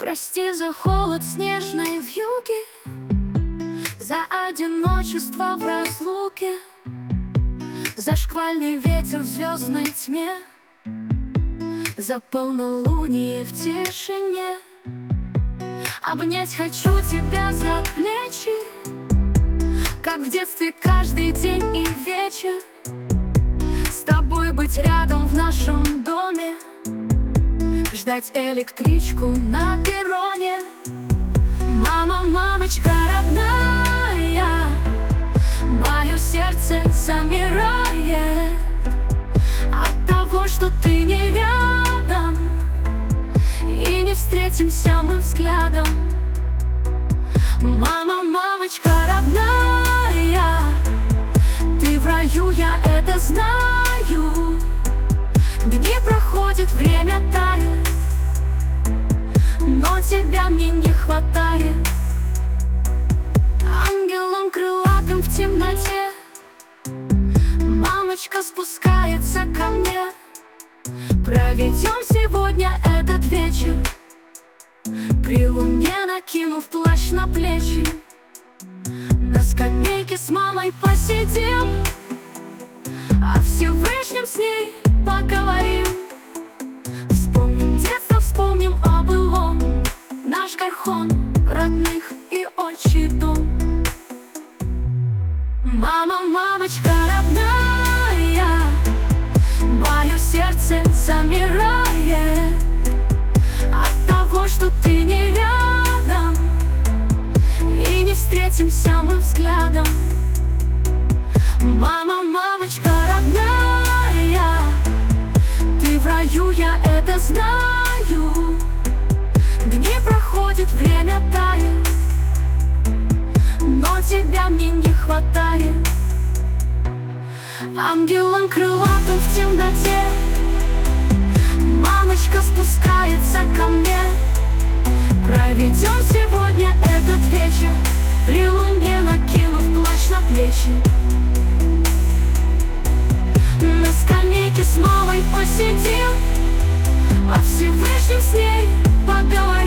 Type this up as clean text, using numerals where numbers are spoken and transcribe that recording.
Прости за холод снежной вьюги, за одиночество в разлуке, за шквальный ветер в звездной тьме, за полнолуние в тишине. Обнять хочу тебя за плечи, как в детстве каждый день и вечер. С тобой быть рядом в нашем доме, ждать электричку на перроне. Мама, мамочка родная, мое сердце замирает от того, что ты не рядом, и не встретимся мы взглядом. Мама, мамочка родная, ты в раю, я это знаю. Дни проходят, время тает, но тебя мне не хватает. Ангелом крылатым в темноте мамочка спускается ко мне. Проведем сегодня этот вечер при луне, накинув плащ на плечи. На скамейке с мамой посидим, о Всевышнем с ней поговорим. Вспомним детство, вспомним о былом, наш Горхон, родных и отчий дом. Мама, мамочка родная, мое сердце замирает от того, что ты не рядом, и не встретимся мы взглядом. Мама, мамочка родная, ты в раю, я это знаю. Дни проходят, время тает, но тебя мне не хватает. Ангелом крылатым в темноте мамочка спускается ко мне. Проведем сегодня этот вечер при луне, накинув плащ на плечи. На скамейке с мамой посидим, о Всевышнем с ней поговорим.